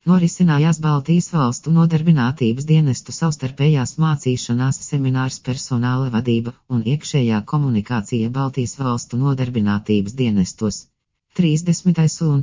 Norisinājās Baltijas valstu nodarbinātības dienestu savstarpējās mācīšanās seminārs personāla vadība un iekšējā komunikācija Baltijas valstu nodarbinātības dienestos. 30. un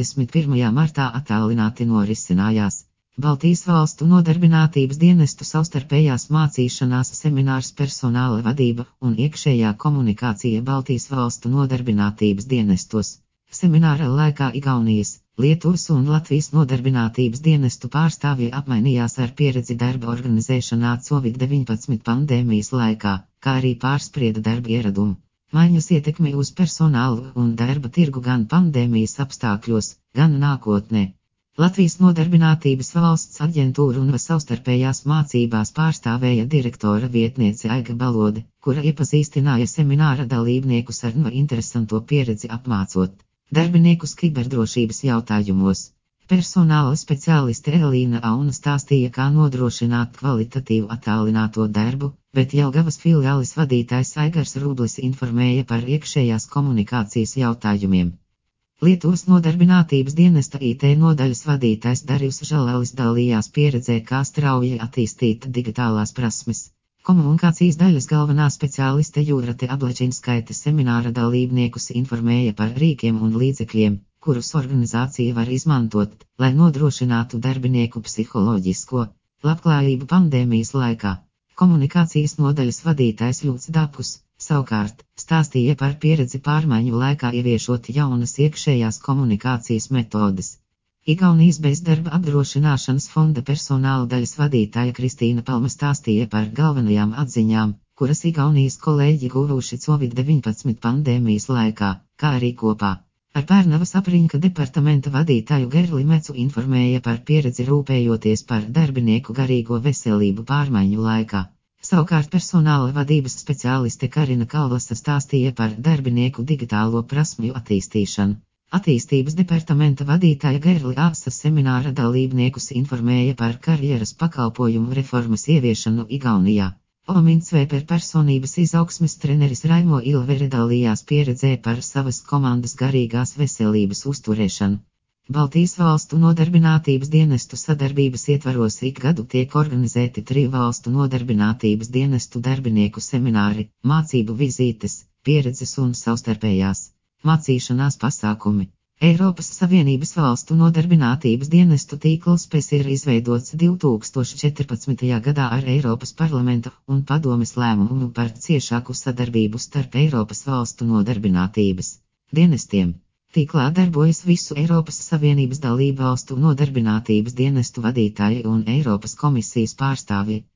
31. martā attālināti norisinājās Baltijas valstu nodarbinātības dienestu savstarpējās mācīšanās seminārs personāla vadība un iekšējā komunikācija Baltijas valstu nodarbinātības dienestos. Semināra laikā Igaunijas, Lietuvas un Latvijas nodarbinātības dienestu pārstāvji apmainījās ar pieredzi darba organizēšanā Covid-19 pandēmijas laikā, kā arī pārsprieda darba ieradumu maiņas ietekmi uz personālu un darba tirgu gan pandēmijas apstākļos, gan nākotnē. Latvijas nodarbinātības valsts aģentūra un savstarpējās mācībās pārstāvēja direktora vietniece Aiga Balode, kura iepazīstināja semināra dalībniekus ar interesanto pieredzi apmācot darbiniekus kiberdrošības jautājumos. Personāla speciāliste Elīna Auna stāstīja, kā nodrošināt kvalitatīvu attālināto darbu, bet Jelgavas filiāles vadītājs Aigars Rūblis informēja par iekšējās komunikācijas jautājumiem. Lietuvas nodarbinātības dienesta IT nodaļas vadītājs Darījus Žalelis dalījās pieredzē, kā strauji attīstīt digitālās prasmes. Komunikācijas daļas galvenā speciāliste Jūrate Ablečinskaite semināra dalībniekus informēja par rīkiem un līdzekļiem, kurus organizācija var izmantot, lai nodrošinātu darbinieku psiholoģisko labklājību pandēmijas laikā. Komunikācijas nodaļas vadītājs Ļūts Dapus, savukārt, stāstīja par pieredzi pārmaiņu laikā ieviešot jaunas iekšējās komunikācijas metodes. Igaunijas bezdarba apdrošināšanas fonda personāla daļas vadītāja Kristīna Palma stāstīja par galvenajām atziņām, kuras Igaunijas kolēģi guvuši Covid-19 pandēmijas laikā, kā arī kopā ar Pērnavas apriņka departamenta vadītāju Gerli Mecu informēja par pieredzi rūpējoties par darbinieku garīgo veselību pārmaiņu laikā. Savukārt personāla vadības speciāliste Karina Kalvasa stāstīja par darbinieku digitālo prasmju attīstīšanu. Attīstības departamenta vadītāja Gerli Āsa semināra dalībniekus informēja par karjeras pakalpojumu reformas ieviešanu Igaunijā. Omins Vēper personības izaugsmes treneris Raimo Ilvere dalījās pieredzē par savas komandas garīgās veselības uzturēšanu. Baltijas valstu nodarbinātības dienestu sadarbības ietvaros ik gadu tiek organizēti 3 valstu nodarbinātības dienestu darbinieku semināri, mācību vizītes, pieredzes un savstarpējās mācīšanās pasākumi. Eiropas Savienības valstu nodarbinātības dienestu tīkls PES ir izveidots 2014. gadā ar Eiropas parlamenta un padomes lēmumu par ciešāku sadarbību starp Eiropas valstu nodarbinātības dienestiem. Tīklā darbojas visu Eiropas Savienības dalību valstu nodarbinātības dienestu vadītāji un Eiropas komisijas pārstāvji.